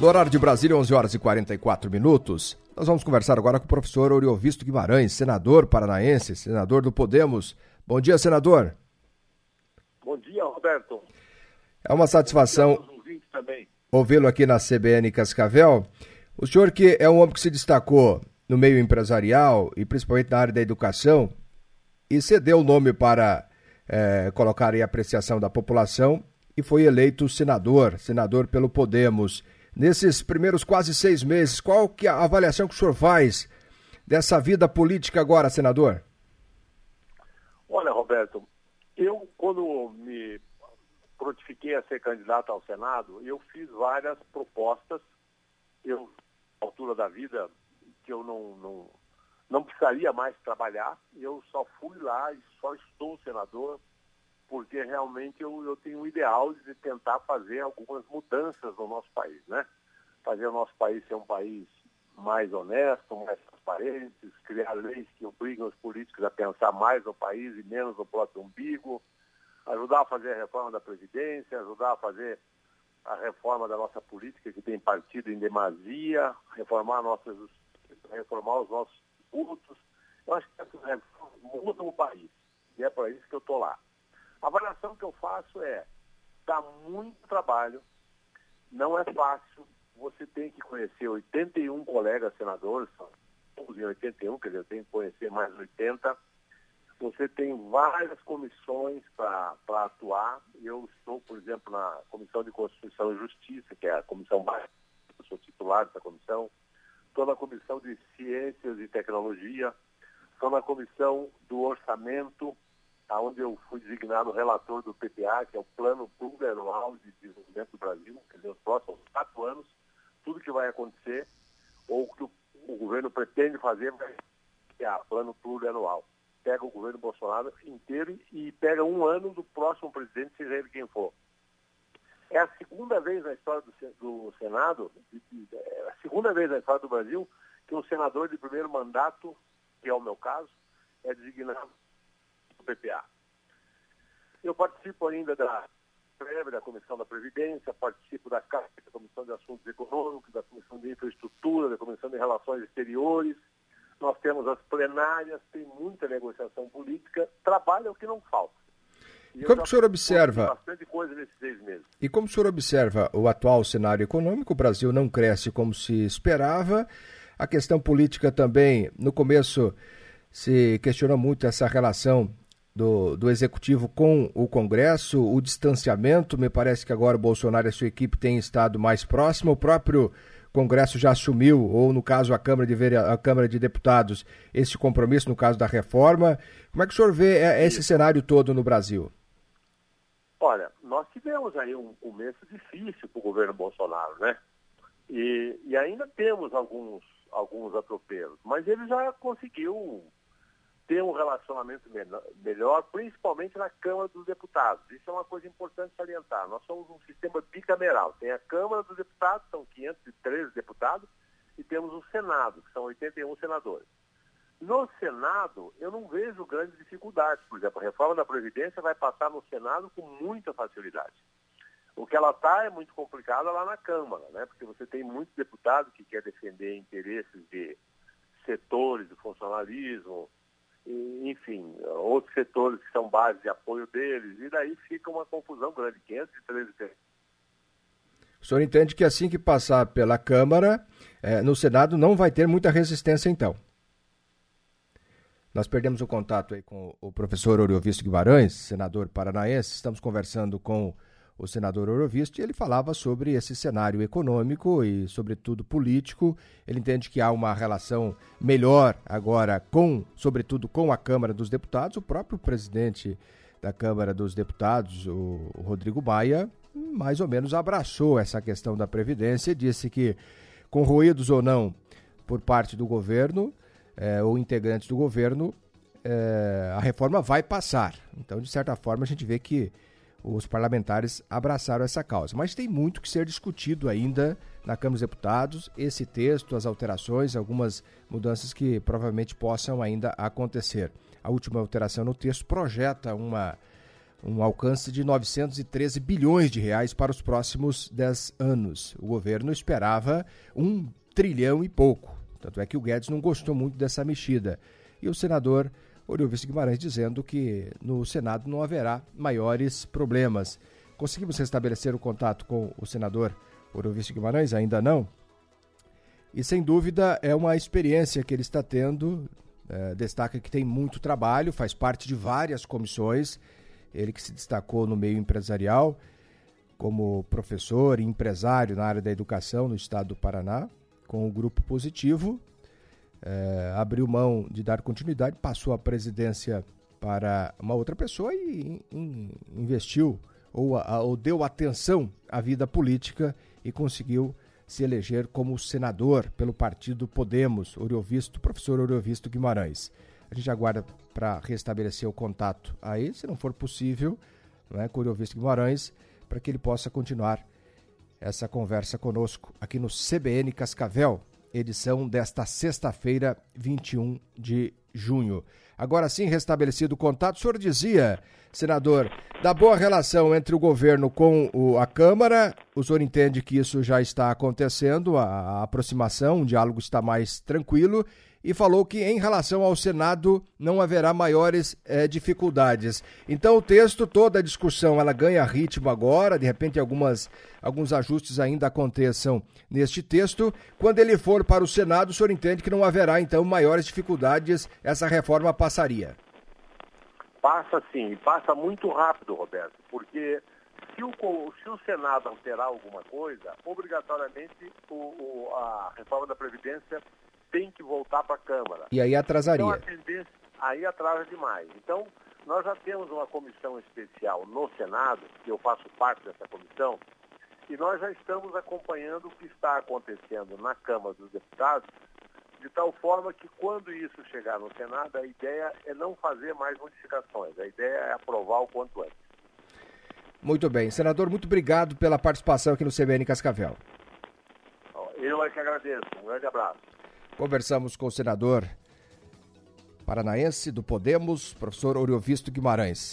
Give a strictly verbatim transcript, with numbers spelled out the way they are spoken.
No horário de Brasília, onze horas e quarenta e quatro minutos, nós vamos conversar agora com o professor Oriovisto Guimarães, senador paranaense, senador do Podemos. Bom dia, senador. Bom dia, Roberto. É uma satisfação ouvi-lo aqui na C B N Cascavel. O senhor, que é um homem que se destacou no meio empresarial e principalmente na área da educação, e cedeu o nome para é, colocar em apreciação da população e foi eleito senador, senador pelo Podemos. Nesses primeiros quase seis meses, qual que é a avaliação que o senhor faz dessa vida política agora, senador? Olha, Roberto, eu quando me prontifiquei a ser candidato ao Senado, eu fiz várias propostas. Eu, à altura da vida, que eu não, não, não precisaria mais trabalhar, eu só fui lá e só estou senador porque realmente eu, eu tenho o ideal de tentar fazer algumas mudanças no nosso país, né? Fazer o nosso país ser um país mais honesto, mais transparente, criar leis que obrigam os políticos a pensar mais no país e menos no próprio umbigo, ajudar a fazer a reforma da Previdência, ajudar a fazer a reforma da nossa política, que tem partido em demasia, reformar a nossa justiça, reformar os nossos tributos. Eu acho que essas reformas mudam o país, e é para isso que eu estou lá. A avaliação que eu faço é, dá muito trabalho, não é fácil, você tem que conhecer oitenta e um colegas senadores, somos em oitenta e um, quer dizer, eu tenho que conhecer mais oitenta, você tem várias comissões para atuar, eu estou, por exemplo, na Comissão de Constituição e Justiça, que é a comissão básica, eu sou titular dessa comissão, estou na Comissão de Ciências e Tecnologia, estou na Comissão do Orçamento, onde eu fui designado relator do P P A, que é o Plano Plurianual de Desenvolvimento do Brasil, quer dizer, os próximos quatro anos, tudo que vai acontecer, ou que o, o governo pretende fazer, vai ser o Plano Plurianual. Pega o governo Bolsonaro inteiro e pega um ano do próximo presidente, seja ele quem for. É a segunda vez na história do, do Senado, é a segunda vez na história do Brasil, que um senador de primeiro mandato, que é o meu caso, é designado do P P A. Eu participo ainda da da Comissão da Previdência, participo da C A C, da Comissão de Assuntos Econômicos, da Comissão de Infraestrutura, da Comissão de Relações Exteriores. Nós temos as plenárias, tem muita negociação política, trabalho é o que não falta. E como o senhor observa? Bastante coisa nesses seis meses. E como o senhor observa o atual cenário econômico, o Brasil não cresce como se esperava, a questão política também, no começo se questionou muito essa relação do, do Executivo com o Congresso, o distanciamento, me parece que agora o Bolsonaro e a sua equipe têm estado mais próximo, o próprio Congresso já assumiu, ou no caso a Câmara de, Vere... a Câmara de Deputados, esse compromisso no caso da reforma. Como é que o senhor vê esse cenário todo no Brasil? Olha, nós tivemos aí um começo difícil para o governo Bolsonaro, né? E, e ainda temos alguns, alguns atropelos, mas ele já conseguiu ter um relacionamento melhor, principalmente na Câmara dos Deputados. Isso é uma coisa importante salientar. Nós somos um sistema bicameral. Tem a Câmara dos Deputados, são quinhentos e treze deputados, e temos o Senado, que são oitenta e um senadores. No Senado, eu não vejo grandes dificuldades. Por exemplo, a reforma da Previdência vai passar no Senado com muita facilidade. O que ela está é muito complicada lá na Câmara, né? Porque você tem muitos deputados que querem defender interesses de setores do funcionalismo, e, enfim, outros setores que são base de apoio deles, e daí fica uma confusão grande, quinhentos e treze. O senhor entende que assim que passar pela Câmara, eh, no Senado não vai ter muita resistência então? Nós perdemos o contato aí com o professor Oriovisto Guimarães, senador paranaense. Estamos conversando com o senador Oriovisto e ele falava sobre esse cenário econômico e, sobretudo, político. Ele entende que há uma relação melhor agora, com, sobretudo, com a Câmara dos Deputados. O próprio presidente da Câmara dos Deputados, o Rodrigo Maia, mais ou menos abraçou essa questão da Previdência e disse que, com ruídos ou não por parte do governo, É, ou integrantes do governo, é, a reforma vai passar. Então, de certa forma, a gente vê que os parlamentares abraçaram essa causa. Mas tem muito que ser discutido ainda na Câmara dos Deputados, esse texto, as alterações, algumas mudanças que provavelmente possam ainda acontecer. A última alteração no texto projeta uma, um alcance de novecentos e treze bilhões de reais para os próximos dez anos. O governo esperava um trilhão e pouco. Tanto é que o Guedes não gostou muito dessa mexida. E o senador Oriovisto Guimarães dizendo que no Senado não haverá maiores problemas. Conseguimos restabelecer o contato com o senador Oriovisto Guimarães? Ainda não. E sem dúvida é uma experiência que ele está tendo. É, destaca que tem muito trabalho, faz parte de várias comissões. Ele que se destacou no meio empresarial como professor e empresário na área da educação no estado do Paraná, com o Grupo Positivo. É, abriu mão de dar continuidade, passou a presidência para uma outra pessoa e in, investiu ou, a, ou deu atenção à vida política e conseguiu se eleger como senador pelo partido Podemos, Oriovisto, professor Oriovisto Guimarães. A gente aguarda para restabelecer o contato aí, se não for possível, né, com o Oriovisto Guimarães, para que ele possa continuar essa conversa conosco aqui no C B N Cascavel, edição desta sexta-feira, vinte e um de junho. Agora sim, restabelecido o contato, o senhor dizia, senador, da boa relação entre o governo com o, a Câmara, o senhor entende que isso já está acontecendo, a, a aproximação, o diálogo está mais tranquilo, e falou que em relação ao Senado não haverá maiores eh, dificuldades. Então o texto, toda a discussão, ela ganha ritmo agora, de repente algumas, alguns ajustes ainda aconteçam neste texto. Quando ele for para o Senado, o senhor entende que não haverá então maiores dificuldades, essa reforma passaria? Passa sim, passa muito rápido, Roberto, porque se o, se o Senado alterar alguma coisa, obrigatoriamente o, o, a reforma da Previdência tem que voltar para a Câmara. E aí atrasaria. Então, a tendência, aí atrasa demais. Então, nós já temos uma comissão especial no Senado, que eu faço parte dessa comissão, e nós já estamos acompanhando o que está acontecendo na Câmara dos Deputados, de tal forma que quando isso chegar no Senado, a ideia é não fazer mais modificações, a ideia é aprovar o quanto antes. Muito bem. Senador, muito obrigado pela participação aqui no C B N Cascavel. Eu é que agradeço. Um grande abraço. Conversamos com o senador paranaense do Podemos, professor Oriovisto Guimarães.